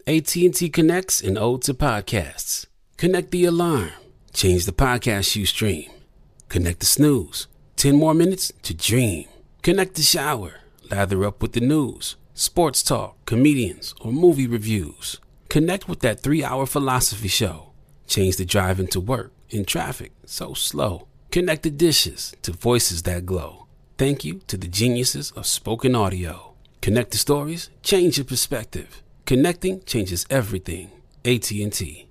AT&T connects an ode to podcasts. Connect the alarm. Change the podcast you stream. Connect the snooze. 10 more minutes to dream. Connect the shower. Lather up with the news, sports talk, comedians, or movie reviews. Connect with that 3-hour philosophy show. Change the drive into work in traffic so slow. Connect the dishes to voices that glow. Thank you to the geniuses of spoken audio. Connect the stories, change your perspective. Connecting changes everything. AT&T.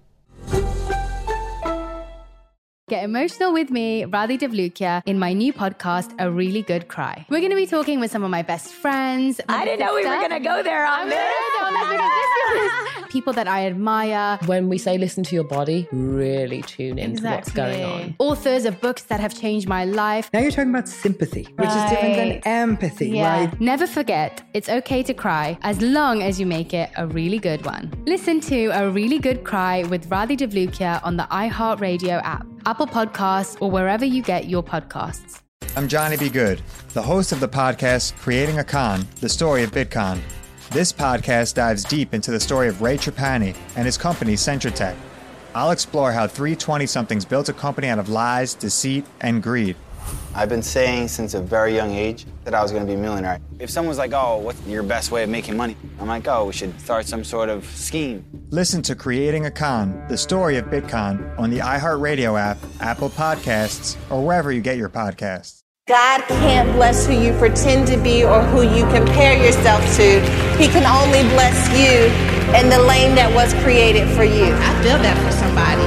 Get emotional with me, Radhi Devlukia, in my new podcast, A Really Good Cry. We're going to be talking with some of my best friends. I didn't know we were going to go there on this. People that I admire. When we say listen to your body, really tune into what's going on. Authors of books that have changed my life. Now you're talking about sympathy, which is different than empathy, right? Never forget, it's okay to cry as long as you make it a really good one. Listen to A Really Good Cry with Radhi Devlukia on the iHeartRadio app, Apple Podcasts, or wherever you get your podcasts. I'm Johnny B. Good, the host of the podcast Creating a Con, the story of Bitcoin. This podcast dives deep into the story of Ray Trapani and his company Centratech. I'll explore how three 20-somethings built a company out of lies, deceit, and greed. I've been saying since a very young age that I was going to be a millionaire. If someone's like, oh, what's your best way of making money? I'm like, oh, we should start some sort of scheme. Listen to Creating a Con, the story of Bitcoin on the iHeartRadio app, Apple Podcasts, or wherever you get your podcasts. God can't bless who you pretend to be or who you compare yourself to. He can only bless you in the lane that was created for you. I feel that for somebody.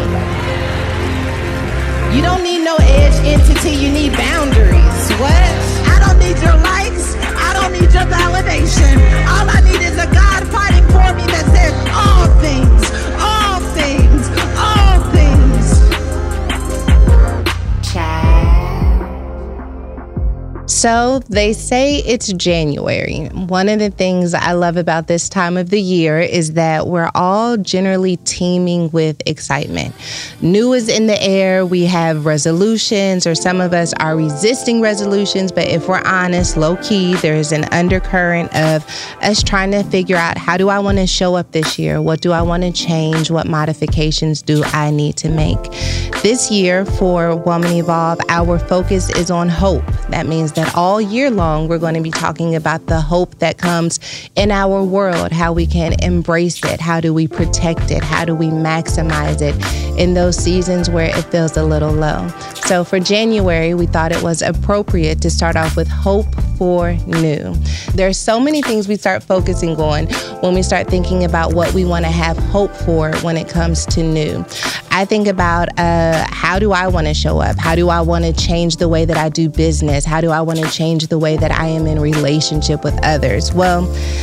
You don't need no edge entity, you need boundaries. What? I don't need your likes, I don't need your validation. All I need is a God fighting for me that says all things, all things, all things. So they say it's January. One of the things I love about this time of the year is that we're all generally teeming with excitement. New is in the air. We have resolutions, or some of us are resisting resolutions. But if we're honest, low key, there's an undercurrent of us trying to figure out, how do I want to show up this year? What do I want to change? What modifications do I need to make? This year for Woman Evolve, our focus is on hope. That means that all year long, we're going to be talking about the hope that comes in our world, how we can embrace it, how do we protect it, how do we maximize it in those seasons where it feels a little low. So for January, we thought it was appropriate to start off with hope for new. There's so many things we start focusing on when we start thinking about what we want to have hope for when it comes to new. I think about how do I want to show up? How do I want to change the way that I do business? How do I want to change the way that I am in relationship with others? Well,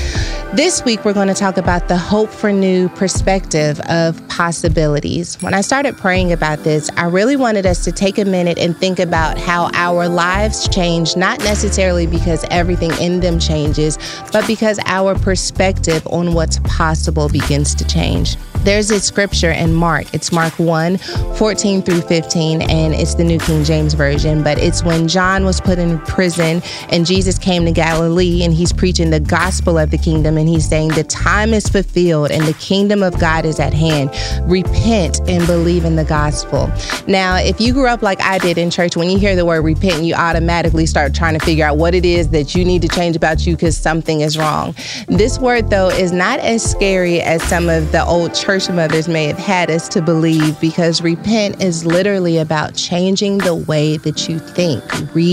this week, we're going to talk about the hope for new perspective of possibilities. When I started praying about this, I really wanted us to take a minute and think about how our lives change, not necessarily because everything in them changes, but because our perspective on what's possible begins to change. There's this scripture in Mark. It's Mark 1:14 through 15, and it's the New King James Version. But it's when John was put in prison and Jesus came to Galilee, and he's preaching the gospel of the kingdom, and he's saying the time is fulfilled and the kingdom of God is at hand. Repent and believe in the gospel. Now, if you grew up like I did in church, when you hear the word repent, you automatically start trying to figure out what it is that you need to change about you because something is wrong. This word, though, is not as scary as some of the old church mothers may have had us to believe, because repent is literally about changing the way that you think.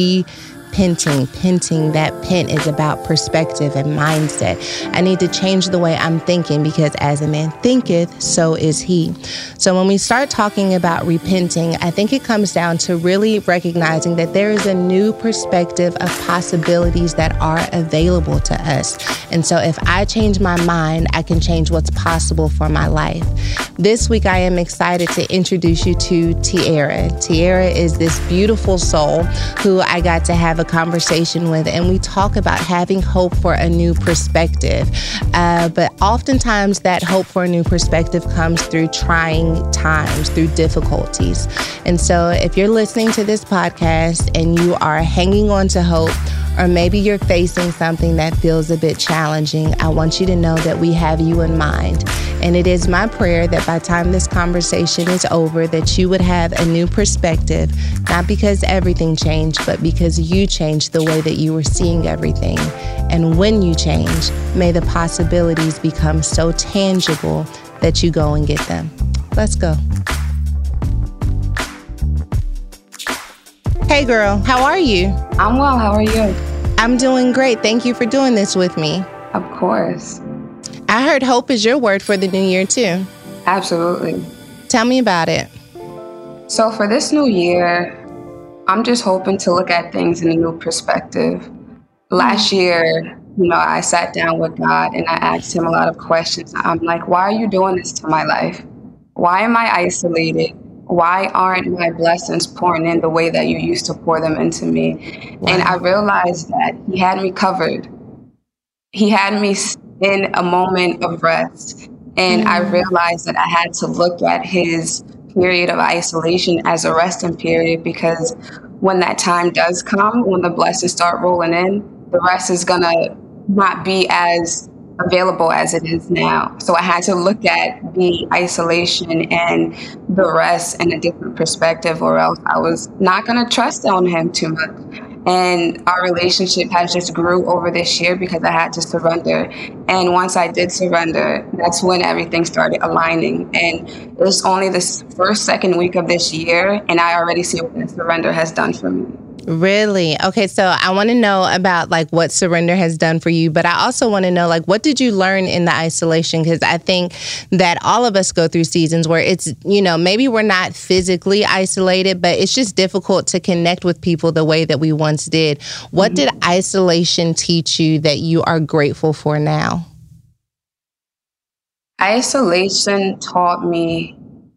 Penting, that pent is about perspective and mindset. I need to change the way I'm thinking, because as a man thinketh, so is he. So when we start talking about repenting, I think it comes down to really recognizing that there is a new perspective of possibilities that are available to us. And so if I change my mind, I can change what's possible for my life. This week, I am excited to introduce you to Tiara. Tiara is this beautiful soul who I got to have a conversation with, and we talk about having hope for a new perspective. But oftentimes that hope for a new perspective comes through trying times, through difficulties. And so if you're listening to this podcast and you are hanging on to hope, or maybe you're facing something that feels a bit challenging, I want you to know that we have you in mind. And it is my prayer that by the time this conversation is over, that you would have a new perspective, not because everything changed, but because you changed the way that you were seeing everything. And when you change, may the possibilities become so tangible that you go and get them. Let's go. Hey girl, how are you? I'm well, how are you? I'm doing great. Thank you for doing this with me. Of course. I heard hope is your word for the new year too. Absolutely. Tell me about it. So for this new year, I'm just hoping to look at things in a new perspective. Last year, I sat down with God and I asked him a lot of questions. I'm like, why are you doing this to my life? Why am I isolated? Why aren't my blessings pouring in the way that you used to pour them into me? Wow. And I realized that he had me covered. He had me in a moment of rest. And I realized that I had to look at his period of isolation as a resting period, because when that time does come, when the blessings start rolling in, the rest is going to not be as available as it is now. So I had to look at the isolation and the rest in a different perspective, or else I was not going to trust on him too much. And our relationship has just grew over this year because I had to surrender. And once I did surrender, that's when everything started aligning. And it was only the second week of this year, and I already see what the surrender has done for me. Really? Okay, so I want to know about what surrender has done for you, but I also want to know what did you learn in the isolation? Because I think that all of us go through seasons where it's, maybe we're not physically isolated, but it's just difficult to connect with people the way that we once did. What did isolation teach you that you are grateful for now? Isolation taught me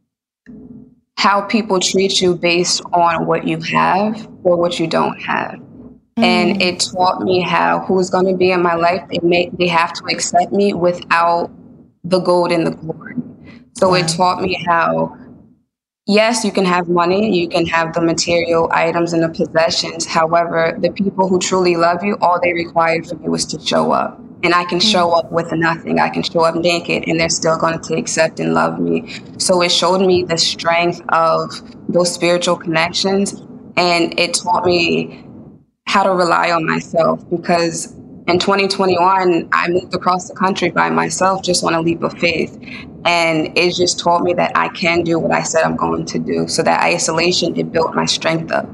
how people treat you based on what you have or what you don't have. And it taught me how who's going to be in my life, they have to accept me without the gold and the glory. So it taught me how, yes, you can have money, you can have the material items and the possessions. However, the people who truly love you, all they require from you is to show up. And I can show up with nothing. I can show up naked and they're still going to accept and love me. So it showed me the strength of those spiritual connections. And it taught me how to rely on myself, because in 2021, I moved across the country by myself just on a leap of faith. And it just taught me that I can do what I said I'm going to do. So that isolation, it built my strength up.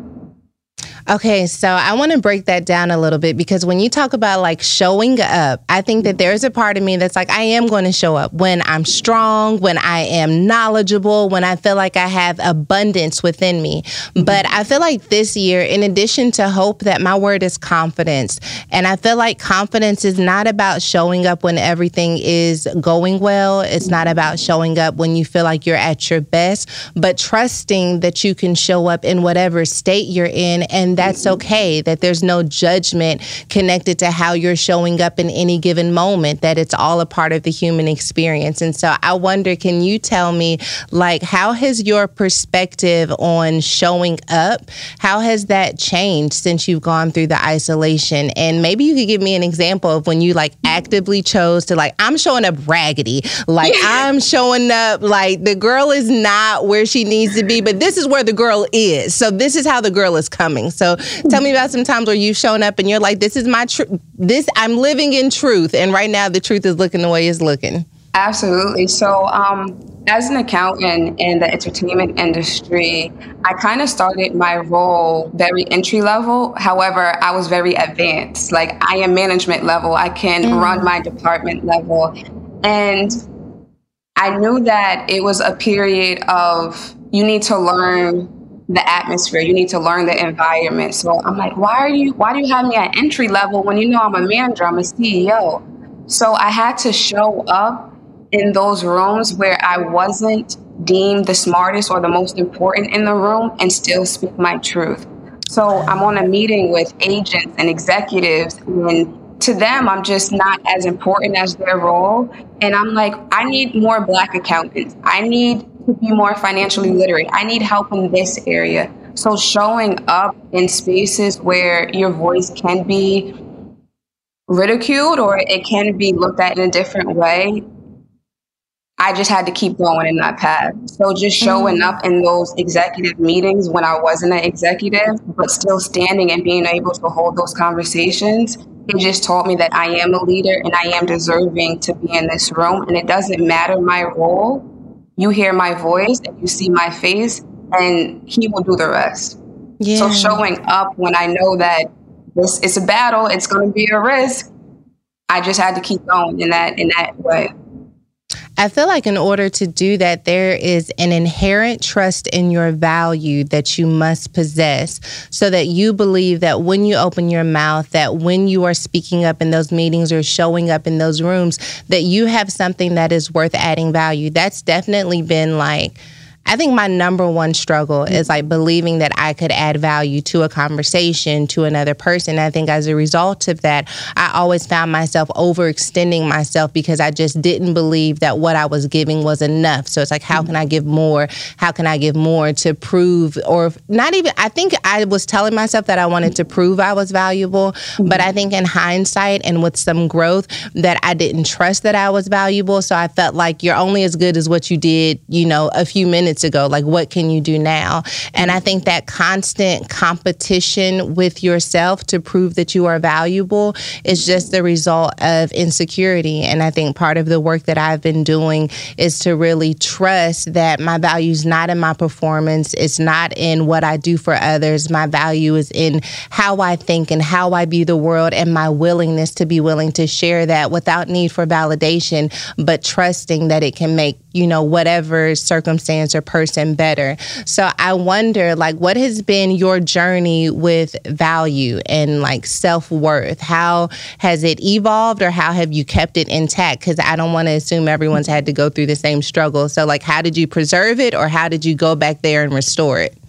Okay, so I want to break that down a little bit, because when you talk about showing up, I think that there's a part of me that's I am going to show up when I'm strong, when I am knowledgeable, when I feel like I have abundance within me. But I feel like this year, in addition to hope, that my word is confidence. And I feel like confidence is not about showing up when everything is going well. It's not about showing up when you feel like you're at your best, but trusting that you can show up in whatever state you're in, and that's okay, that there's no judgment connected to how you're showing up in any given moment, that it's all a part of the human experience. And so I wonder, can you tell me, how has your perspective on showing up, how has that changed since you've gone through the isolation? And maybe you could give me an example of when you actively chose to I'm showing up raggedy, I'm showing up the girl is not where she needs to be, but this is where the girl is. So this is how the girl is coming. So tell me about some times where you've shown up and you're this is my truth. I'm living in truth. And right now the truth is looking the way it's looking. Absolutely. So as an accountant in the entertainment industry, I kind of started my role very entry level. However, I was very advanced. I am management level. I can run my department level. And I knew that it was a period of you need to learn the atmosphere. You need to learn the environment. So I'm why do you have me at entry level when you know I'm a manager, I'm a CEO? So I had to show up in those rooms where I wasn't deemed the smartest or the most important in the room and still speak my truth. So I'm on a meeting with agents and executives, and to them, I'm just not as important as their role. And I'm I need more Black accountants. I need to be more financially literate. I need help in this area. So showing up in spaces where your voice can be ridiculed or it can be looked at in a different way, I just had to keep going in that path. So just showing up in those executive meetings when I wasn't an executive, but still standing and being able to hold those conversations, it just taught me that I am a leader and I am deserving to be in this room. And it doesn't matter my role. You hear my voice and you see my face, and he will do the rest. Yeah. So showing up when I know that it's a battle, it's going to be a risk, I just had to keep going in that way. I feel like in order to do that, there is an inherent trust in your value that you must possess, so that you believe that when you open your mouth, that when you are speaking up in those meetings or showing up in those rooms, that you have something that is worth adding value. That's definitely been like, I think my number one struggle is like believing that I could add value to a conversation, to another person. I think as a result of that, I always found myself overextending myself because I just didn't believe that what I was giving was enough. So it's like, how can I give more? How can I give more to prove, or not even, I think I was telling myself that I wanted to prove I was valuable, but I think in hindsight and with some growth that I didn't trust that I was valuable. So I felt like you're only as good as what you did, a few minutes ago. Like, what can you do now? And I think that constant competition with yourself to prove that you are valuable is just the result of insecurity. And I think part of the work that I've been doing is to really trust that my value is not in my performance. It's not in what I do for others. My value is in how I think and how I view the world, and my willingness to be willing to share that without need for validation, but trusting that it can make, whatever circumstance or person better. So I wonder, like, what has been your journey with value and like self-worth? How has it evolved, or how have you kept it intact? Because I don't want to assume everyone's had to go through the same struggle. So like, how did you preserve it, or how did you go back there and restore it?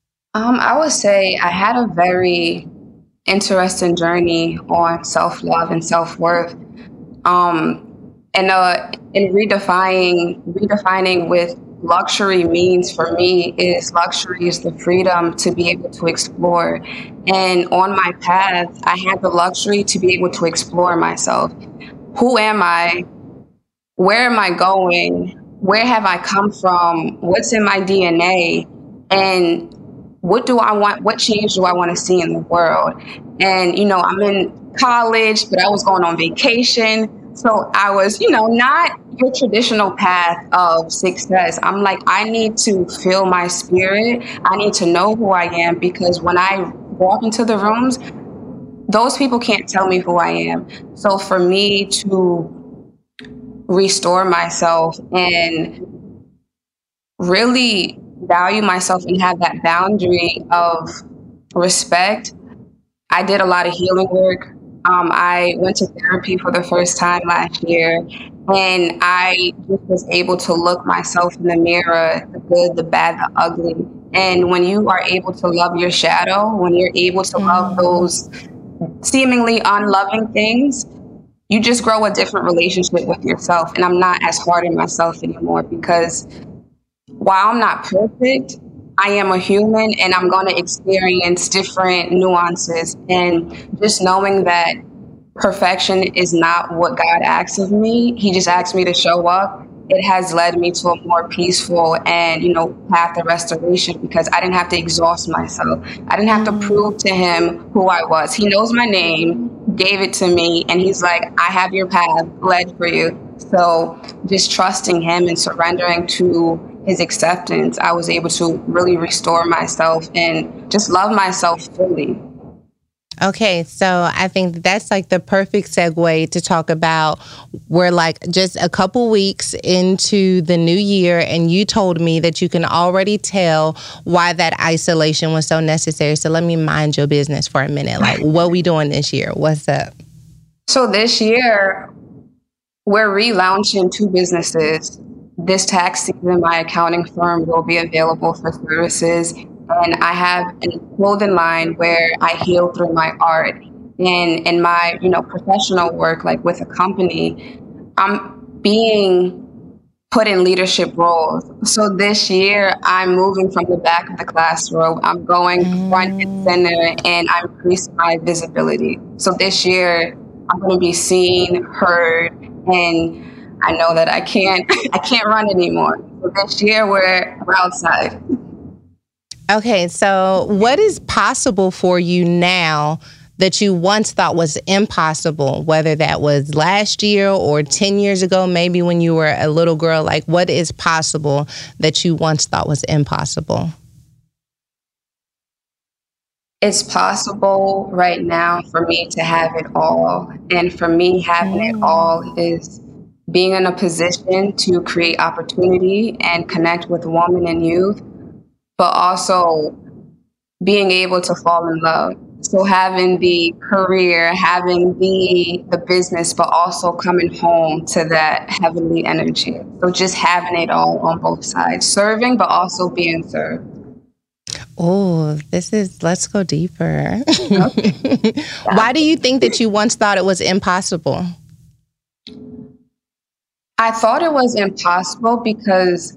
I would say I had a very interesting journey on self-love and self-worth. And redefining with luxury means for me is luxury is the freedom to be able to explore. And on my path, I had the luxury to be able to explore myself. Who am I? Where am I going? Where have I come from? What's in my DNA? And what do I want? What change do I want to see in the world? And, I'm in college, but I was going on vacation. So I was, not your traditional path of success. I'm like, I need to feel my spirit. I need to know who I am, because when I walk into the rooms, those people can't tell me who I am. So for me to restore myself and really value myself and have that boundary of respect, I did a lot of healing work. I went to therapy for the first time last year, and I just was able to look myself in the mirror, the good, the bad, the ugly. And when you are able to love your shadow, when you're able to love those seemingly unloving things, you just grow a different relationship with yourself. And I'm not as hard on myself anymore, because while I'm not perfect, I am a human, and I'm going to experience different nuances. And just knowing that perfection is not what God asks of me, He just asks me to show up, it has led me to a more peaceful and, path of restoration, because I didn't have to exhaust myself. I didn't have to prove to Him who I was. He knows my name, gave it to me, and He's like, I have your path led for you. So just trusting Him and surrendering to His acceptance, I was able to really restore myself and just love myself fully. Okay, so I think that's like the perfect segue to talk about, we're like just a couple weeks into the new year, and you told me that you can already tell why that isolation was so necessary. So let me mind your business for a minute. Like, what we doing this year? What's up? So this year, we're relaunching 2 businesses. This tax season, my accounting firm will be available for services. And I have a clothing line where I heal through my art. And in my, professional work, like with a company, I'm being put in leadership roles. So this year, I'm moving from the back of the classroom. I'm going front and center, and I'm increasing my visibility. So this year, I'm going to be seen, heard, and I know that I can't run anymore. So this year, we're outside. Okay, so what is possible for you now that you once thought was impossible, whether that was last year or 10 years ago, maybe when you were a little girl? Like, what is possible that you once thought was impossible? It's possible right now for me to have it all. And for me, having it all is being in a position to create opportunity and connect with women and youth, but also being able to fall in love. So having the career, having the business, but also coming home to that heavenly energy. So just having it all on both sides, serving, but also being served. Oh, let's go deeper. Okay. Why do you think that you once thought it was impossible? I thought it was impossible because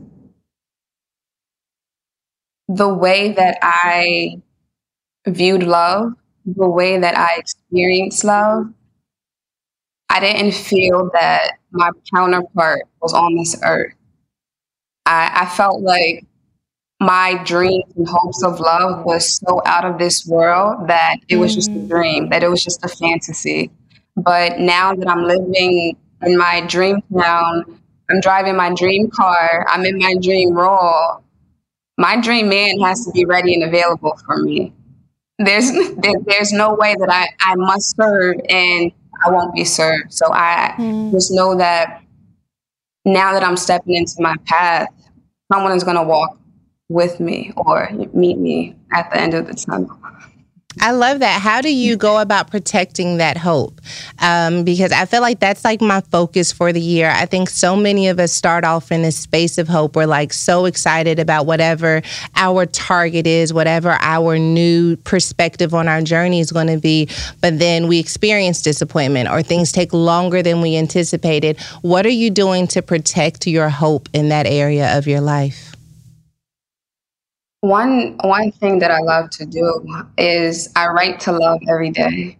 the way that I viewed love, the way that I experienced love, I didn't feel that my counterpart was on this earth. I felt like my dreams and hopes of love was so out of this world that it was just a dream, that it was just a fantasy. But now that I'm living in my dream town, I'm driving my dream car, I'm in my dream role, my dream man has to be ready and available for me. There's no way that I must serve and I won't be served. So I just know that now that I'm stepping into my path, someone is going to walk with me or meet me at the end of the tunnel. I love that. How do you go about protecting that hope? Because I feel like that's like my focus for the year. I think so many of us start off in this space of hope. We're like so excited about whatever our target is, whatever our new perspective on our journey is going to be. But then we experience disappointment or things take longer than we anticipated. What are you doing to protect your hope in that area of your life? One thing that I love to do is I write to love every day.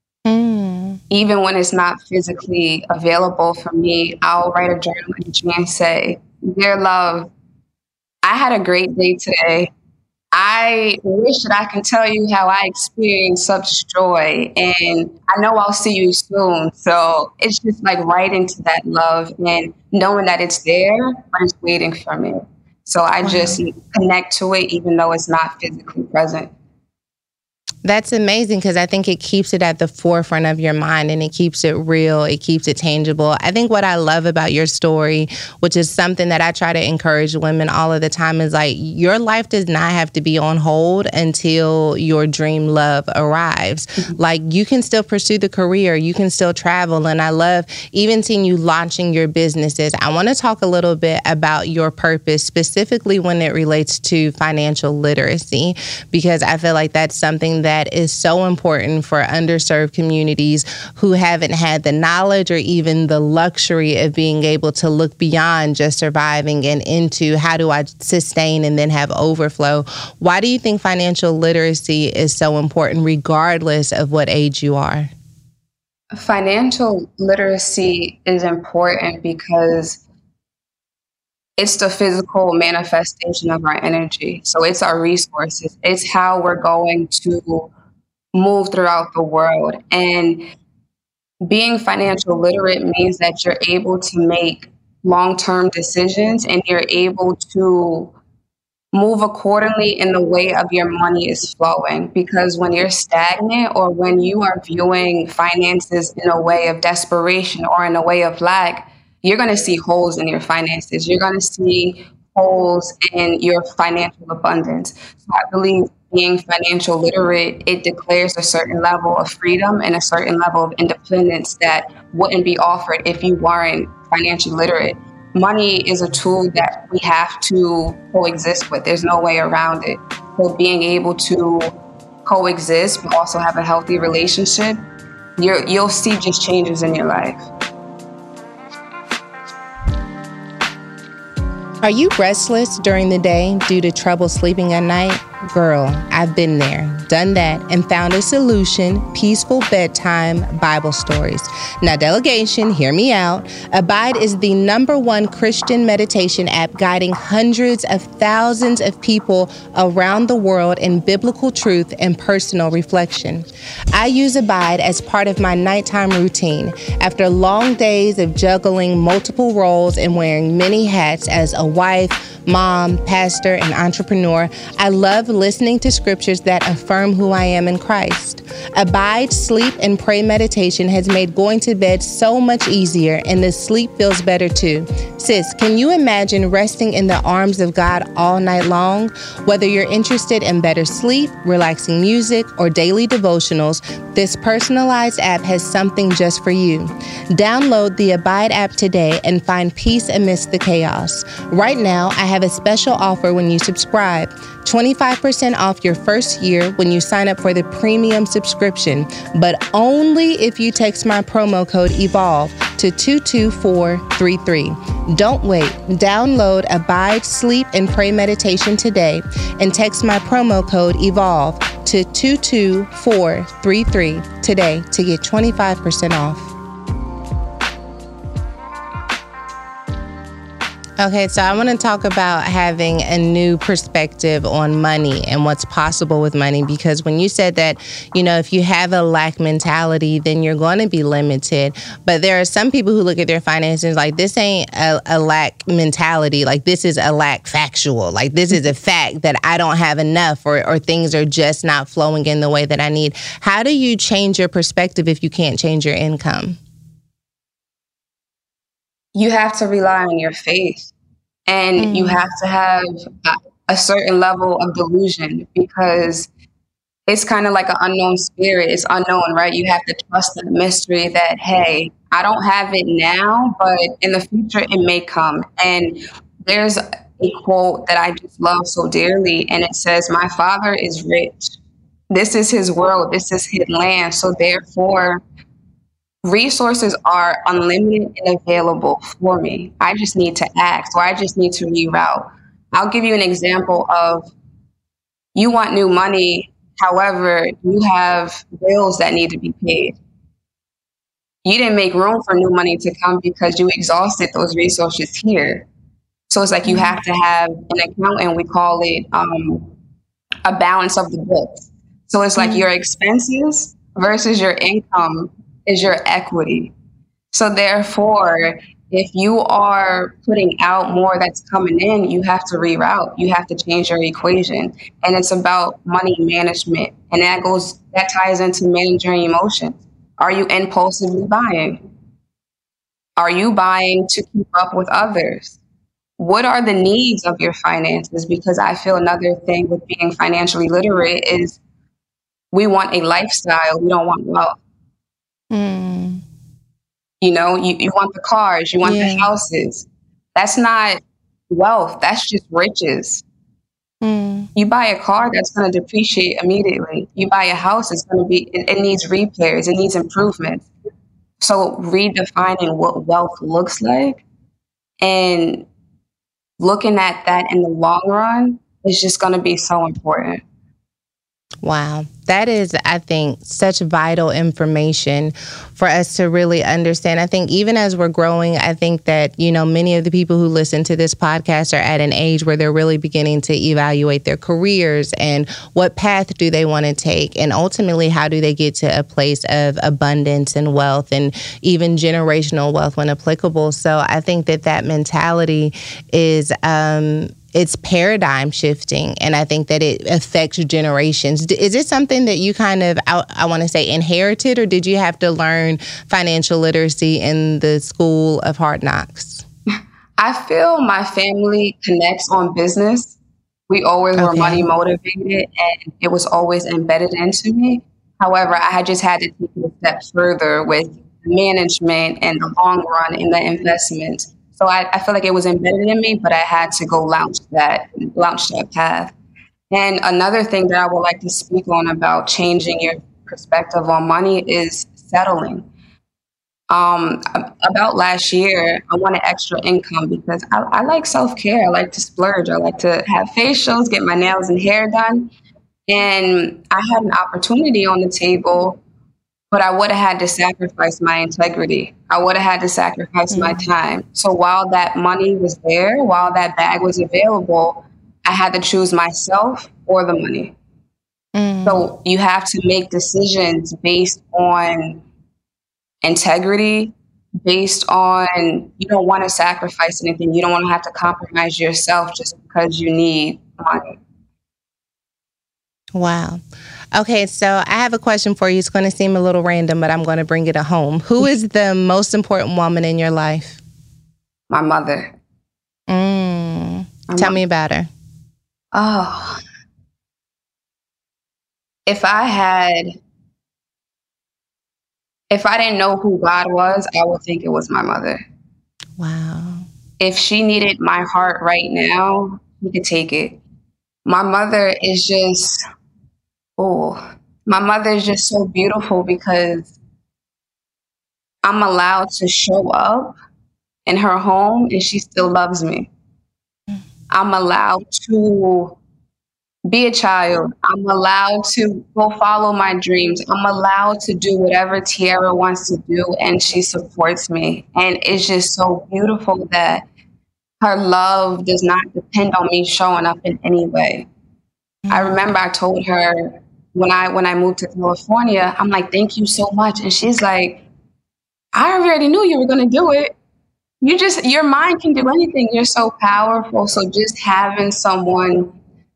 Even when it's not physically available for me, I'll write a journal entry and say, "Dear love, I had a great day today. I wish that I can tell you how I experienced such joy, and I know I'll see you soon." So it's just like writing to that love and knowing that it's there, but it's waiting for me. So I just connect to it even though it's not physically present. That's amazing because I think it keeps it at the forefront of your mind and it keeps it real. It keeps it tangible. I think what I love about your story, which is something that I try to encourage women all of the time, is like your life does not have to be on hold until your dream love arrives. Like you can still pursue the career. You can still travel. And I love even seeing you launching your businesses. I want to talk a little bit about your purpose, specifically when it relates to financial literacy, because I feel like that's something that is so important for underserved communities who haven't had the knowledge or even the luxury of being able to look beyond just surviving and into how do I sustain and then have overflow. Why do you think financial literacy is so important regardless of what age you are? Financial literacy is important because it's the physical manifestation of our energy. So it's our resources. It's how we're going to move throughout the world. And being financial literate means that you're able to make long-term decisions and you're able to move accordingly in the way of your money is flowing. Because when you're stagnant or when you are viewing finances in a way of desperation or in a way of lack, you're going to see holes in your finances. You're going to see holes in your financial abundance. So I believe being financial literate, it declares a certain level of freedom and a certain level of independence that wouldn't be offered if you weren't financially literate. Money is a tool that we have to coexist with. There's no way around it. So being able to coexist but also have a healthy relationship, you'll see just changes in your life. Are you restless during the day due to trouble sleeping at night? Girl, I've been there, done that, and found a solution: Peaceful Bedtime Bible Stories. Now, delegation, hear me out. Abide is the #1 Christian meditation app guiding hundreds of thousands of people around the world in biblical truth and personal reflection. I use Abide as part of my nighttime routine. After long days of juggling multiple roles and wearing many hats as a wife, mom, pastor, and entrepreneur, I love listening to scriptures that affirm who I am in Christ. Abide, Sleep, and Pray meditation has made going to bed so much easier, and the sleep feels better too. Sis, can you imagine resting in the arms of God all night long? Whether you're interested in better sleep, relaxing music, or daily devotionals, this personalized app has something just for you. Download the Abide app today and find peace amidst the chaos. Right now, I have a special offer when you subscribe. 25% off your first year when you sign up for the premium subscription, but only if you text my promo code EVOLVE to 22433. Don't wait. Download Abide, Sleep, and Pray meditation today and text my promo code EVOLVE to 22433 today to get 25% off. Okay, so I want to talk about having a new perspective on money and what's possible with money, because when you said that, you know, if you have a lack mentality, then you're going to be limited. But there are some people who look at their finances like, this ain't a lack mentality. Like, this is a lack factual. Like, this is a fact that I don't have enough, or things are just not flowing in the way that I need. How do you change your perspective if you can't change your income? You have to rely on your faith, and you have to have a certain level of delusion, because it's kind of like an unknown spirit. It's unknown, right? You have to trust the mystery that, hey, I don't have it now, but in the future it may come. And there's a quote that I just love so dearly, and it says, "My Father is rich. This is his world. This is his land. So therefore, resources are unlimited and available for me. I just need to act, or I just need to reroute." I'll give you an example of, you want new money, however, you have bills that need to be paid. You didn't make room for new money to come because you exhausted those resources here. So it's like you have to have an account, and we call it a balance of the books. So it's like your expenses versus your income is your equity. So therefore, if you are putting out more that's coming in, you have to reroute. You have to change your equation. And it's about money management. And that ties into managing emotions. Are you impulsively buying? Are you buying to keep up with others? What are the needs of your finances? Because I feel another thing with being financially literate is we want a lifestyle. We don't want wealth. You know, you want the cars, you want the houses. That's not wealth. That's just riches. You buy a car, that's going to depreciate immediately. You buy a house, it needs repairs, it needs improvements. So redefining what wealth looks like and looking at that in the long run is just going to be so important. Wow. That is, I think, such vital information for us to really understand. I think even as we're growing, I think that, you know, many of the people who listen to this podcast are at an age where they're really beginning to evaluate their careers and what path do they want to take, and ultimately how do they get to a place of abundance and wealth and even generational wealth when applicable. So I think that mentality is it's paradigm shifting, and I think that it affects generations. Is it something that you kind of, I want to say, inherited, or did you have to learn financial literacy in the school of hard knocks? I feel my family connects on business. We always were money motivated, and it was always embedded into me. However, I had just had to take it a step further with management and the long run in the investment. So I feel like it was embedded in me, but I had to go launch that path. And another thing that I would like to speak on about changing your perspective on money is settling. About last year, I wanted extra income because I like self-care. I like to splurge. I like to have facials, get my nails and hair done. And I had an opportunity on the table, but I would have had to sacrifice my integrity. I would have had to sacrifice my time. So while that money was there, while that bag was available, I had to choose myself or the money. So you have to make decisions based on integrity, based on you don't want to sacrifice anything. You don't want to have to compromise yourself just because you need money. Wow. Okay, so I have a question for you. It's going to seem a little random, but I'm going to bring it home. Who is the most important woman in your life? My mother. Tell me about her. Oh. If I didn't know who God was, I would think it was my mother. Wow. If she needed my heart right now, she could take it. My mother is just, my mother is just so beautiful because I'm allowed to show up in her home and she still loves me. I'm allowed to be a child. I'm allowed to go follow my dreams. I'm allowed to do whatever Tiara wants to do, and she supports me. And it's just so beautiful that her love does not depend on me showing up in any way. I remember I told her when I moved to California, I'm like, thank you so much. And she's like, I already knew you were going to do it. Your mind can do anything. You're so powerful. So just having someone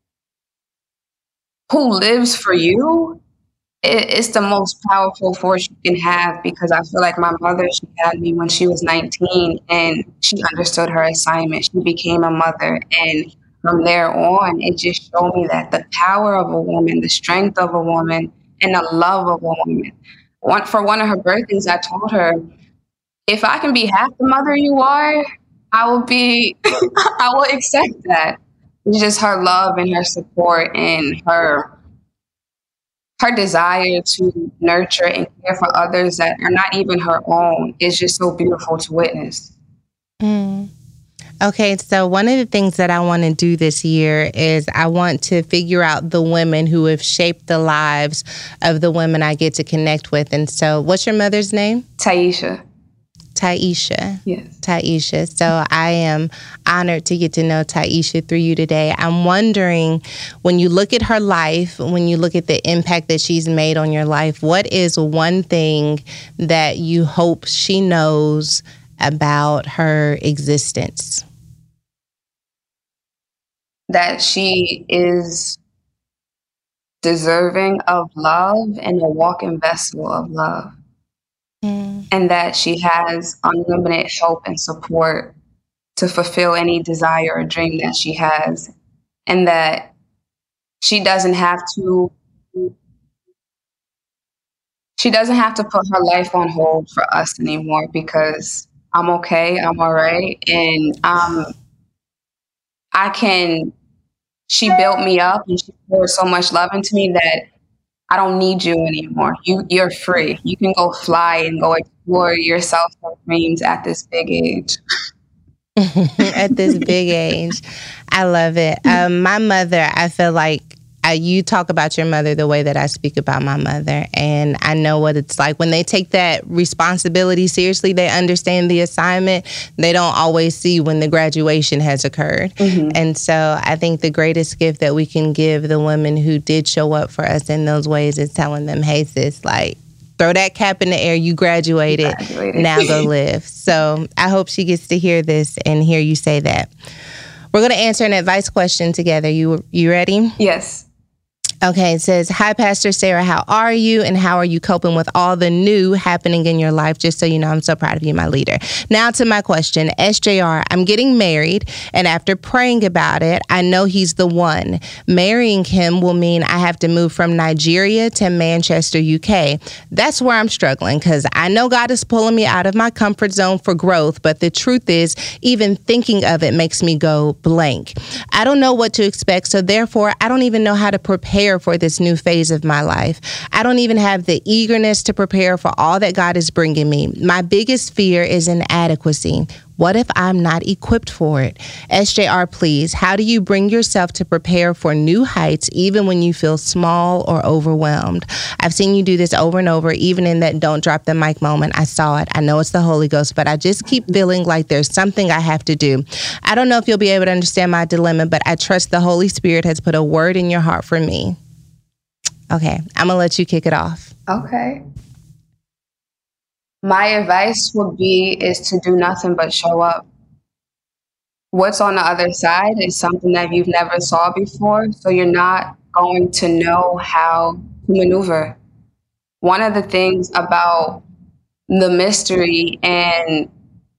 who lives for you, it's the most powerful force you can have, because I feel like my mother, she had me when she was 19 and she understood her assignment. She became a mother. And from there on, it just showed me that the power of a woman, the strength of a woman, and the love of a woman. For one of her birthdays, I told her, if I can be half the mother you are, I will accept that. It's just her love and her support and her desire to nurture and care for others that are not even her own is just so beautiful to witness. Okay, so one of the things that I want to do this year is I want to figure out the women who have shaped the lives of the women I get to connect with. And so what's your mother's name? Taisha. Yes. Taisha. So I am honored to get to know Taisha through you today. I'm wondering, when you look at her life, when you look at the impact that she's made on your life, what is one thing that you hope she knows about her existence? That she is deserving of love and a walking vessel of love. And that she has unlimited help and support to fulfill any desire or dream that she has. And that she doesn't have to put her life on hold for us anymore, because I'm okay, I'm all right. And she built me up and she poured so much love into me that I don't need you anymore. You're free. You can go fly and go explore yourself and dreams at this big age. At this big age. I love it. My mother, I feel like you talk about your mother the way that I speak about my mother. And I know what it's like. When they take that responsibility seriously, they understand the assignment. They don't always see when the graduation has occurred. And so I think the greatest gift that we can give the women who did show up for us in those ways is telling them, hey, sis, like, throw that cap in the air. You graduated. Now go live. So I hope she gets to hear this and hear you say that. We're going to answer an advice question together. You ready? Yes. Okay, it says, hi, Pastor Sarah, how are you? And how are you coping with all the new happening in your life? Just so you know, I'm so proud of you, my leader. Now to my question. SJR, I'm getting married, and after praying about it, I know he's the one. Marrying him will mean I have to move from Nigeria to Manchester, UK. That's where I'm struggling, because I know God is pulling me out of my comfort zone for growth, but the truth is, even thinking of it makes me go blank. I don't know what to expect, so therefore, I don't even know how to prepare prepare for this new phase of my life. I don't even have the eagerness to prepare for all that God is bringing me. My biggest fear is inadequacy. What if I'm not equipped for it? SJR, please, how do you bring yourself to prepare for new heights even when you feel small or overwhelmed? I've seen you do this over and over, even in that don't drop the mic moment. I saw it. I know it's the Holy Ghost, but I just keep feeling like there's something I have to do. I don't know if you'll be able to understand my dilemma, but I trust the Holy Spirit has put a word in your heart for me. Okay, I'm going to let you kick it off. Okay. My advice would be is to do nothing but show up. What's on the other side is something that you've never saw before, so you're not going to know how to maneuver. One of the things about the mystery and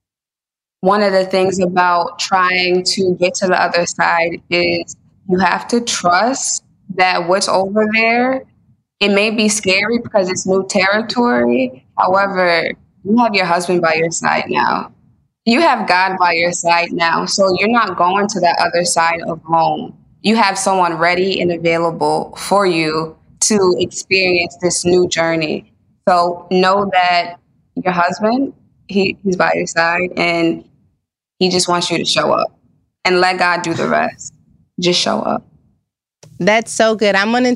one of the things about trying to get to the other side is you have to trust that what's over there, it may be scary because it's new territory. However, you have your husband by your side now. You have God by your side now. So you're not going to that other side alone. You have someone ready and available for you to experience this new journey. So know that your husband, he's by your side and he just wants you to show up and let God do the rest. Just show up. That's so good. I'm going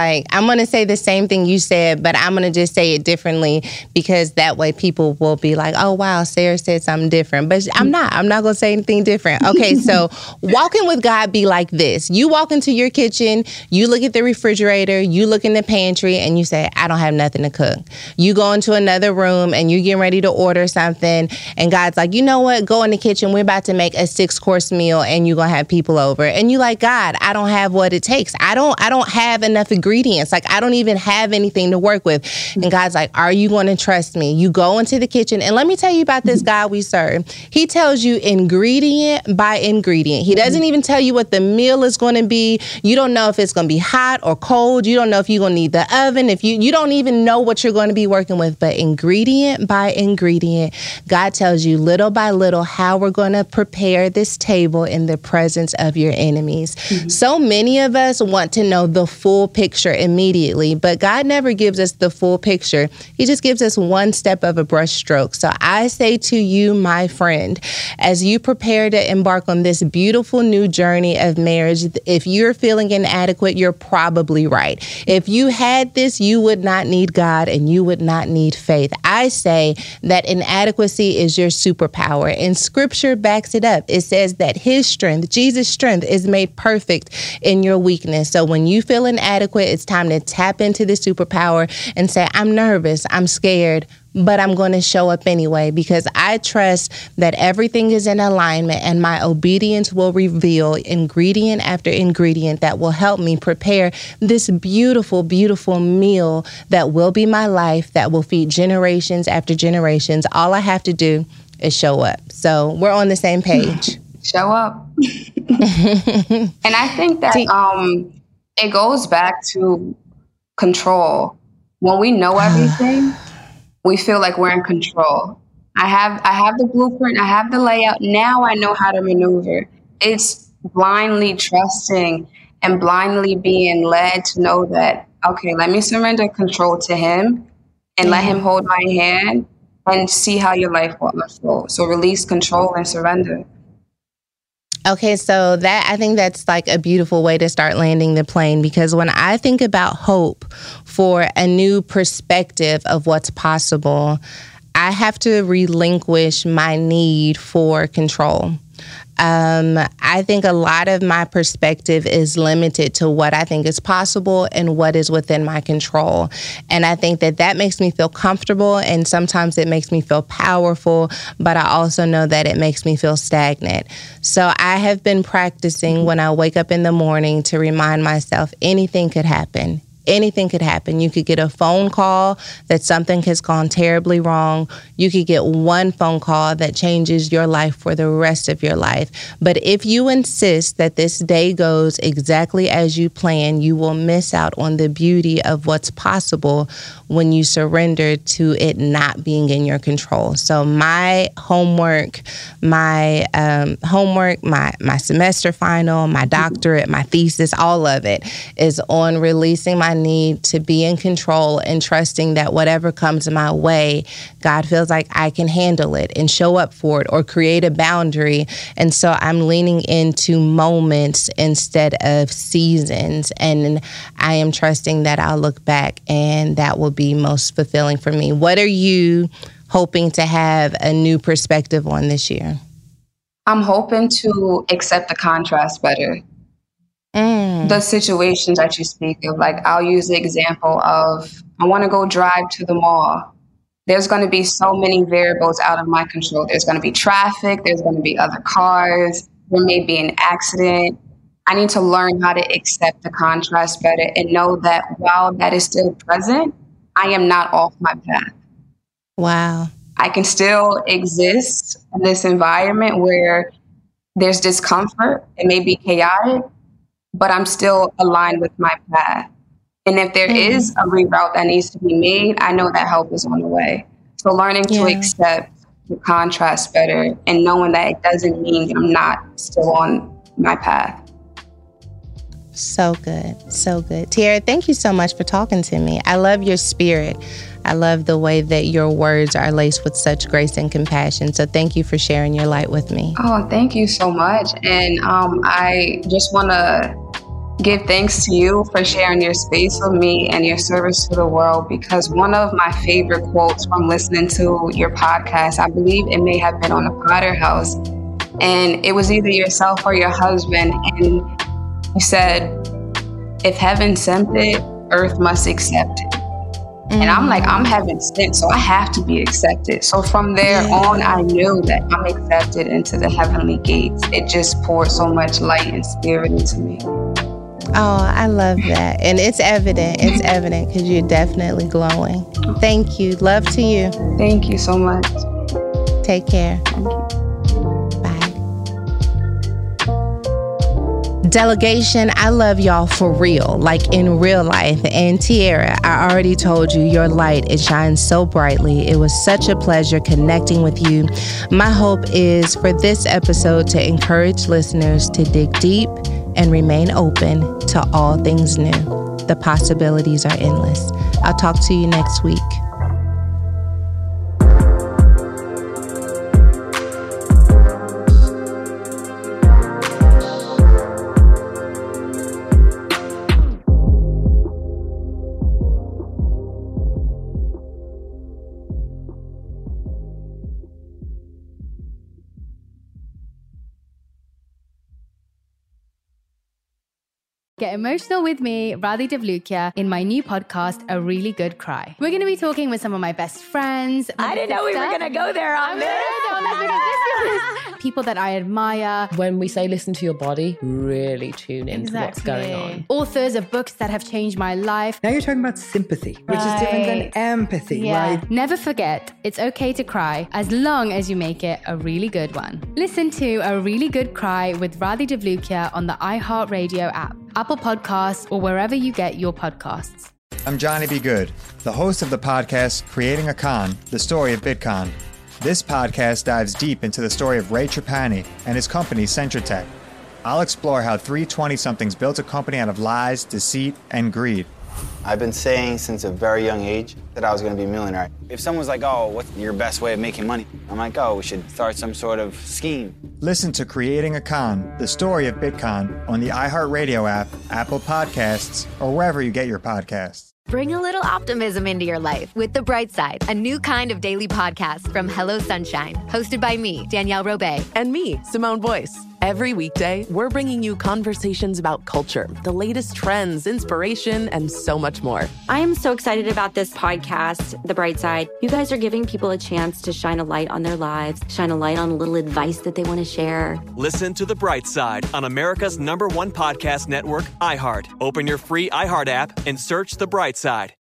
to say the same thing you said, but I'm going to just say it differently because that way people will be like, oh, wow, Sarah said something different. But I'm not going to say anything different. Okay, so walking with God be like this. You walk into your kitchen, you look at the refrigerator, you look in the pantry, and you say, I don't have nothing to cook. You go into another room and you get ready to order something, and God's like, you know what? Go in the kitchen. We're about to make a 6-course meal, and you're going to have people over. And you like, God, I don't have what it takes. I don't have enough ingredients. Like, I don't even have anything to work with. And God's like, are you going to trust me? You go into the kitchen. And let me tell you about this God we serve. He tells you ingredient by ingredient. He doesn't even tell you what the meal is going to be. You don't know if it's going to be hot or cold. You don't know if you're going to need the oven. If you don't even know what you're going to be working with. But ingredient by ingredient, God tells you little by little how we're going to prepare this table in the presence of your enemies. Mm-hmm. So many of us want to know the full picture immediately, but God never gives us the full picture. He just gives us one step of a brush stroke. So I say to you, my friend, as you prepare to embark on this beautiful new journey of marriage, if you're feeling inadequate, you're probably right. If you had this, you would not need God and you would not need faith. I say that inadequacy is your superpower, and Scripture backs it up. It says that His strength, Jesus' strength, is made perfect in your weakness. So when you feel inadequate, it's time to tap into the superpower and say, I'm nervous, I'm scared, but I'm going to show up anyway because I trust that everything is in alignment and my obedience will reveal ingredient after ingredient that will help me prepare this beautiful, beautiful meal that will be my life, that will feed generations after generations. All I have to do is show up. So we're on the same page. Show up. And I think that it goes back to control. When we know everything, we feel like we're in control. I have the blueprint, I have the layout. Now I know how to maneuver. It's blindly trusting and blindly being led to know that, okay, let me surrender control to Him and let Him hold my hand and see how your life will unfold. So release control and surrender. Okay, so I think that's like a beautiful way to start landing the plane, because when I think about hope for a new perspective of what's possible, I have to relinquish my need for control. I think a lot of my perspective is limited to what I think is possible and what is within my control. And I think that makes me feel comfortable, and sometimes it makes me feel powerful, but I also know that it makes me feel stagnant. So I have been practicing when I wake up in the morning to remind myself anything could happen. Anything could happen. You could get a phone call that something has gone terribly wrong. You could get one phone call that changes your life for the rest of your life. But if you insist that this day goes exactly as you plan, you will miss out on the beauty of what's possible when you surrender to it not being in your control. So my homework, my semester final, my doctorate, my thesis, all of it is on releasing my need to be in control and trusting that whatever comes my way, God feels like I can handle it and show up for it or create a boundary. And so I'm leaning into moments instead of seasons. And I am trusting that I'll look back and that will be most fulfilling for me. What are you hoping to have a new perspective on this year? I'm hoping to accept the contrast better. The situations that you speak of, like I'll use the example of I want to go drive to the mall. There's going to be so many variables out of my control. There's going to be traffic. There's going to be other cars. There may be an accident. I need to learn how to accept the contrast better and know that while that is still present, I am not off my path. Wow. I can still exist in this environment where there's discomfort. It may be chaotic, but I'm still aligned with my path. And if there is a reroute that needs to be made, I know that help is on the way. So learning to accept the contrast better and knowing that it doesn't mean that I'm not still on my path. So good. So good. Tiara, thank you so much for talking to me. I love your spirit. I love the way that your words are laced with such grace and compassion. So thank you for sharing your light with me. Oh, thank you so much. And I just want to give thanks to you for sharing your space with me and your service to the world, because one of my favorite quotes from listening to your podcast, I believe it may have been on the Potter House, and it was either yourself or your husband, and you said, if heaven sent it, earth must accept it. And I'm like, I'm heaven sent, so I have to be accepted. So from there on, I knew that I'm accepted into the heavenly gates. It just poured so much light and spirit into me. Oh, I love that. And it's evident. It's evident because you're definitely glowing. Thank you. Love to you. Thank you so much. Take care. Thank you. Delegation, I love y'all for real, like in real life. And Tiara, I already told you your light, it shines so brightly. It was such a pleasure connecting with you. My hope is for this episode to encourage listeners to dig deep and remain open to all things new. The possibilities are endless. I'll talk to you next week. Get emotional with me, Radhi Devlukia, in my new podcast, A Really Good Cry. We're going to be talking with some of my best friends. I didn't know we were going to go there on this. People that I admire. When we say listen to your body, really tune into what's going on. Authors of books that have changed my life. Now you're talking about sympathy, which is different than empathy, right? Never forget, it's okay to cry as long as you make it a really good one. Listen to A Really Good Cry with Radhi Devlukia on the iHeartRadio app, Apple Podcasts, or wherever you get your podcasts. I'm Johnny B. Good, the host of the podcast Creating a Con, the story of Bitcoin. This podcast dives deep into the story of Ray Trapani and his company Centratech. I'll explore how three 20-somethings built a company out of lies, deceit, and greed. I've been saying since a very young age that I was going to be a millionaire. If someone's like, oh, what's your best way of making money? I'm like, oh, we should start some sort of scheme. Listen to Creating a Con, the story of Bitcoin on the iHeartRadio app, Apple Podcasts, or wherever you get your podcasts. Bring a little optimism into your life with The Bright Side, a new kind of daily podcast from Hello Sunshine, hosted by me, Danielle Robay. And me, Simone Boyce. Every weekday, we're bringing you conversations about culture, the latest trends, inspiration, and so much more. I am so excited about this podcast, The Bright Side. You guys are giving people a chance to shine a light on their lives, shine a light on a little advice that they want to share. Listen to The Bright Side on America's #1 podcast network, iHeart. Open your free iHeart app and search The Bright Side.